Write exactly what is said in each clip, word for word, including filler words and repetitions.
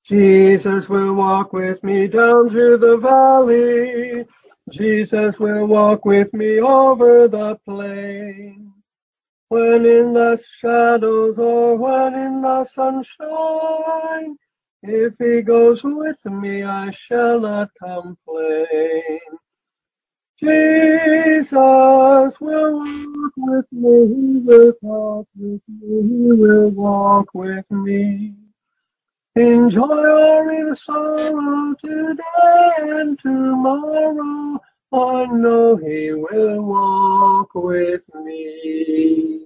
Jesus will walk with me down through the valley. Jesus will walk with me over the plain. When in the shadows or when in the sunshine, if he goes with me, I shall not complain. Jesus will walk with me, he will talk with me, he will walk with me. In joy or in sorrow, today and tomorrow, I know he will walk with me.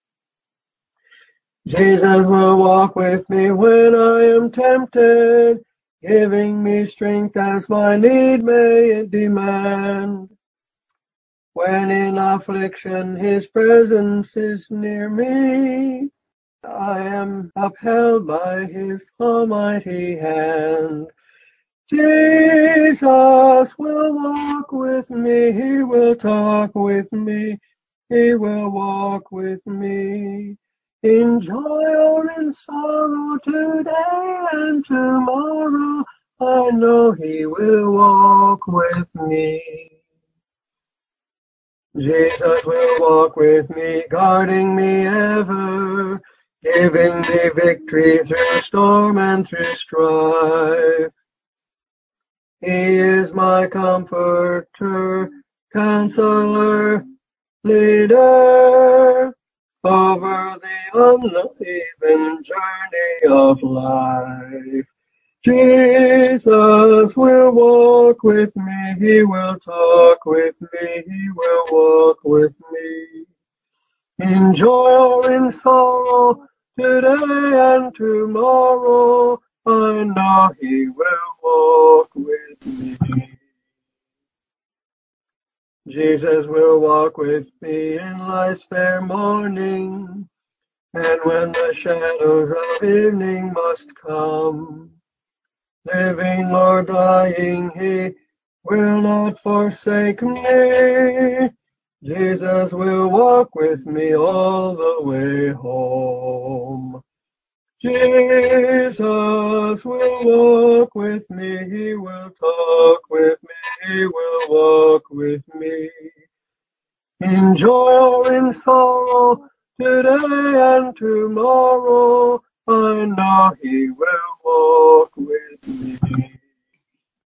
Jesus will walk with me when I am tempted, giving me strength as my need may demand. When in affliction his presence is near me, I am upheld by his almighty hand. Jesus will walk with me, he will talk with me, he will walk with me. In joy or in sorrow, today and tomorrow, I know he will walk with me. Jesus will walk with me, guarding me ever, giving me victory through storm and through strife. He is my comforter, counselor, leader, over the uneven journey of life. Jesus will walk with me, he will talk with me, he will walk with me. In joy or in sorrow, today and tomorrow, I know he will walk with me. Jesus will walk with me in life's fair morning, and when the shadows of evening must come, living or dying, he will not forsake me. Jesus will walk with me all the way home. Jesus will walk with me, he will talk with me, he will walk with me. In joy or in sorrow, today and tomorrow, I know he will walk with me.